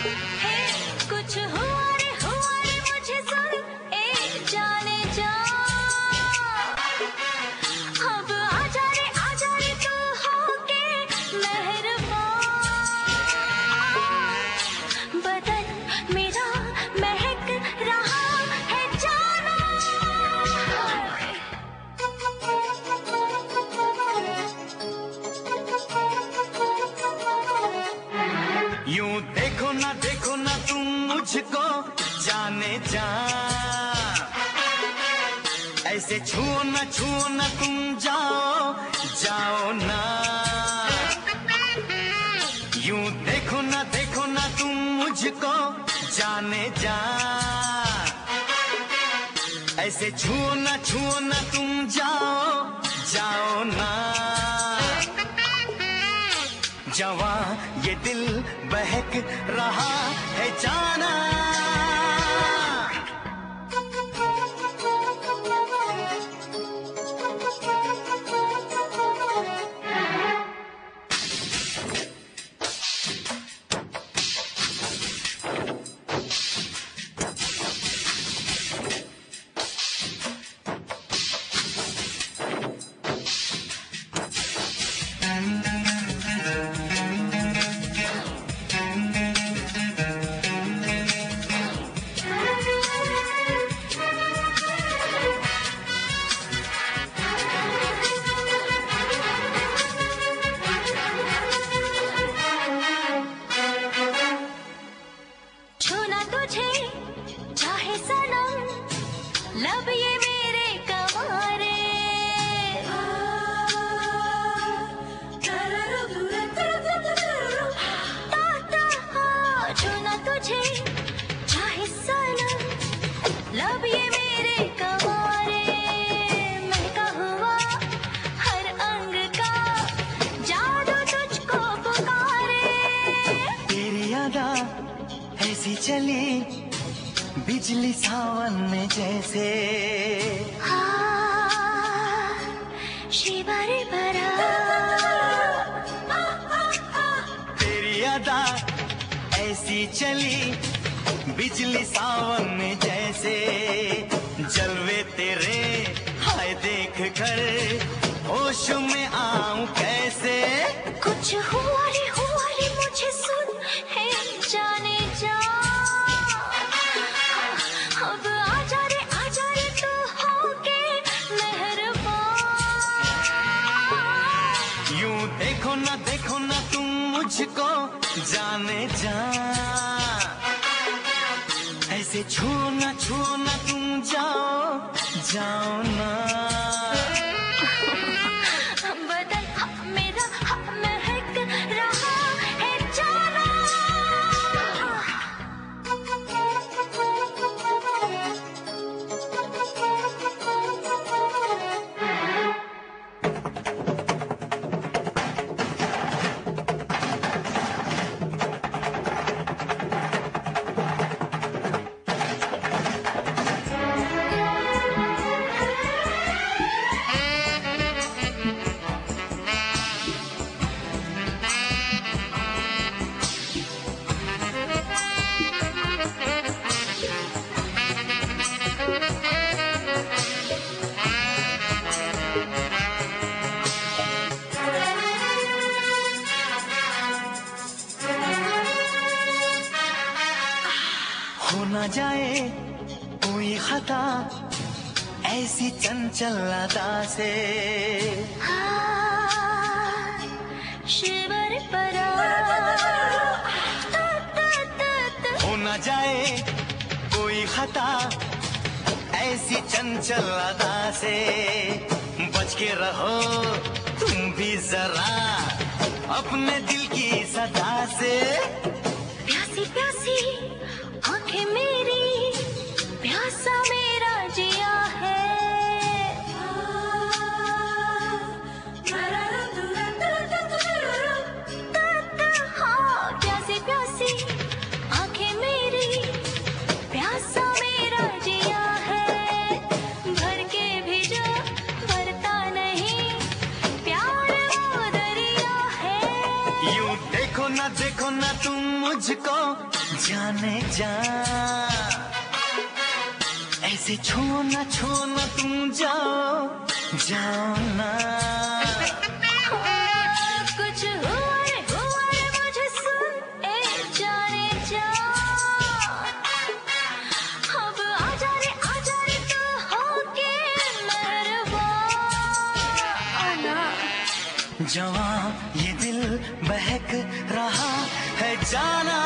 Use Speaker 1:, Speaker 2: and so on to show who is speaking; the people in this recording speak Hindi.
Speaker 1: हे कुछ हुआ रे मुझे सुन ए जाने जा। अब आजा रे तू होके मेहरबान। बदन मेरा महक रहा है जाना।
Speaker 2: यूं देखो ना तुम मुझको जाने जा। ऐसे छुओ ना तुम जाओ ना। यूं देखो ना तुम मुझको जाने जा। ऐसे छुओ ना तुम जाओ ना। जवां ये दिल बहक रहा है जाना।
Speaker 1: चाहे सनम लब ये मेरे कवारे। छूना तुझे चाहे सनम लब ये मेरे कवारे। महका हुआ हर अंग का जादू तुझको पुकारे।
Speaker 2: तेरी अदा ऐसी चली बिजली सावन में जैसे।
Speaker 1: शिवरी भरा
Speaker 2: तेरी अदा ऐसी चली बिजली सावन में जैसे। जलवे तेरे हाय देख कर होश में आऊं कैसे।
Speaker 1: कुछ हुआ रे मुझे सुन है जाने जा। अब आजा रे तू होके मेहरबान।
Speaker 2: यूं देखो ना तुम मुझको जाने जा। ऐसे छुओ ना तुम जाओ ना।
Speaker 1: बदन मेरा महक रहा है जाना।
Speaker 2: हो ना जाए कोई खता ऐसी चंचल अदा से।
Speaker 1: शिवर परा
Speaker 2: हो ना जाए कोई खता ऐसी चंचल अदा से। बच के रहो तुम भी जरा अपने दिल की सदा से।
Speaker 1: प्यासी प्यासी आंखें मेरी प्यासा मेरा जिया है। प्यासी प्यासी आंखें मेरी प्यासा मेरा जिया है। भर के भी जो भरता नहीं प्यार वो दरिया है।
Speaker 2: यूं देखो ना तुम मुझको जाने जा, ऐसे छूना छूना तुम जाओ जाओ ना।
Speaker 1: कुछ हुआ रे मुझे सुन ए जाने जा। अब आजा रे तू होके मेहरबान।
Speaker 2: जवां ये दिल बहक रहा है जाना